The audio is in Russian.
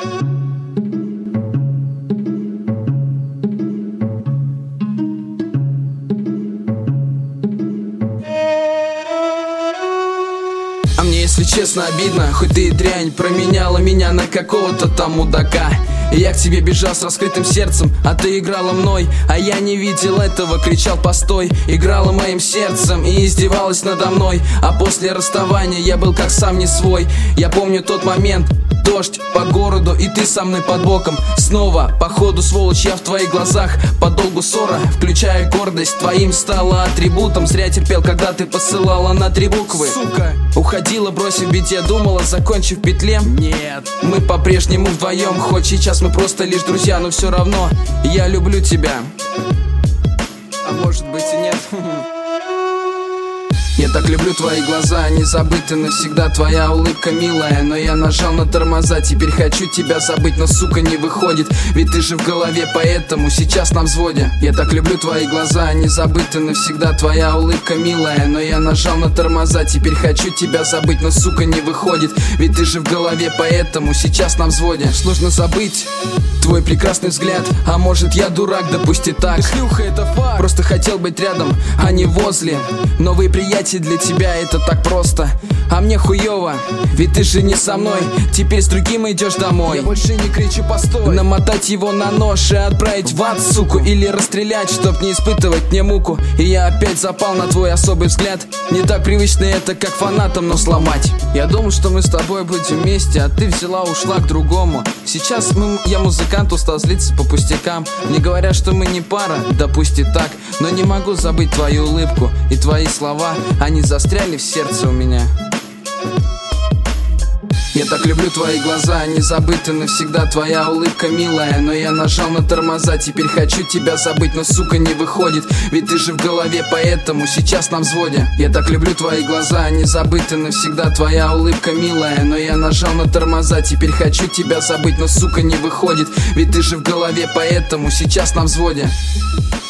А мне, если честно, обидно, хоть ты и дрянь, променяла меня на какого-то там мудака. И я к тебе бежал с раскрытым сердцем, а ты играла мной, а я не видел этого, кричал постой. Играла моим сердцем и издевалась надо мной, а после расставания я был как сам не свой. Я помню тот момент, дождь по городу, и ты со мной под боком. Снова, походу, сволочь, я в твоих глазах. Подолгу ссора, включая гордость, твоим стала атрибутом. Зря терпел, когда ты посылала на 3 буквы. Сука, уходила, бросив в беде, думала, закончив в петле. Нет, мы по-прежнему вдвоем, хоть сейчас мы просто лишь друзья, но все равно я люблю тебя. А может быть и нет. Я так люблю твои глаза, не забыты навсегда, твоя улыбка милая. Но я нажал на тормоза, теперь хочу тебя забыть, но сука не выходит, ведь ты же в голове, поэтому сейчас на взводе. Я так люблю твои глаза, не забыты навсегда, твоя улыбка милая. Но я нажал на тормоза, теперь хочу тебя забыть, но сука не выходит, ведь ты же в голове, поэтому сейчас на взводе. Сложно забыть твой прекрасный взгляд, а может я дурак, да пусть и так. Шлюха, это факт. Просто хотел быть рядом, а не возле. Новые приятия для тебя это так просто, а мне хуёво, ведь ты же не со мной. Теперь с другим идешь домой. Я больше не кричу постой. Намотать его на нож и отправить в ад, суку, или расстрелять, чтоб не испытывать мне муку. И я опять запал на твой особый взгляд. Не так привычно это, как фанатам, но сломать. Я думал, что мы с тобой будем вместе, а ты взяла, ушла к другому. Сейчас я музыкант, устал злиться по пустякам. Мне говорят, что мы не пара, да пусть и так, но не могу забыть твою улыбку и твои слова. Они застряли в сердце у меня. Я так люблю твои глаза, не забыты навсегда, твоя улыбка милая. Но я нажал на тормоза, теперь хочу тебя забыть, но сука не выходит, ведь ты же в голове, поэтому сейчас на взводе. Я так люблю твои глаза, не забыты навсегда, твоя улыбка милая. Но я нажал на тормоза, теперь хочу тебя забыть, но сука не выходит, ведь ты же в голове, поэтому сейчас на взводе.